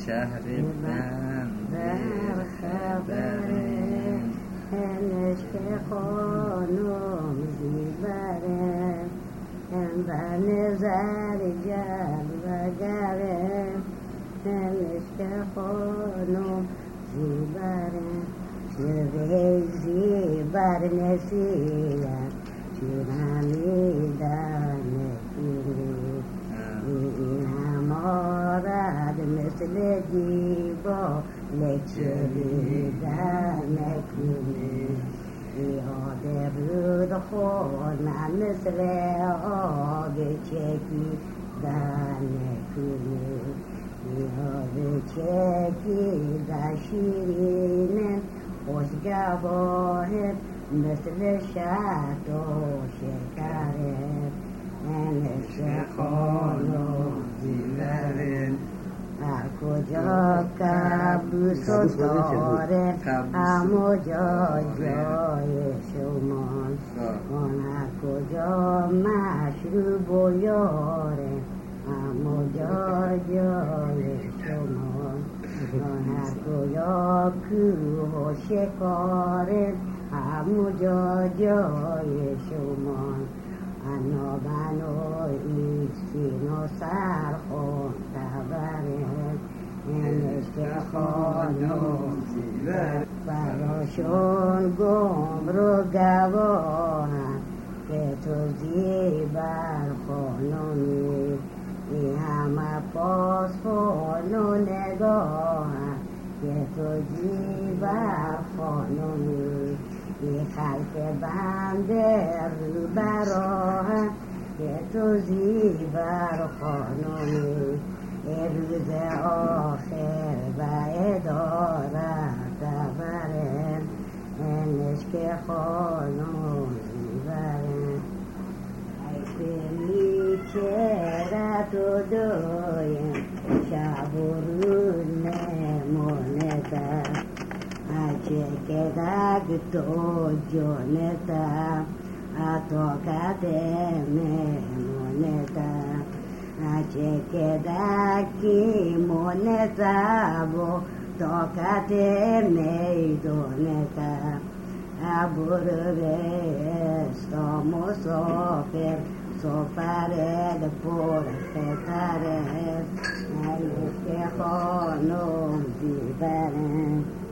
شهر بند در خبره نشک خانم زیبره در نظر جلوگره نشک خانم زیبره شوی زیبر نسیت شیرانیدن نکنی این همارد مثل دیبا لچلیدن نکنی یاد رود خونم مثل آب چکیدن نکنی یاد چکیدن شیرینه خوشگواه مثل شهد و شکره نشک خانم زیبره هر کجا کبوس و تاره همو جای شماست آن هر کجا مشروب و یاره همو جای شماست آن هر کجا کوه و شکاره همو جای شماست انا بنو ایستین و سرخون تبره نشک خانم زیبره براشون گمرو گواهن که تو زیبر خانمی ای همه پاسخون و نگاهن که تو زیبر خانمی ای خلق بنده رو براه که تو زیبر خانمی ای روز آخر و ادارت بره نشک خانم زیبره ای چرا تو دویم شب و روز نمونده اچه که دک تو جونتا اتو کدمه مونتا اچه که دکی مونتا بو تو کدمه دونتا ابرو بستا مسافر سفرد پر خطره نشک خانم زیبره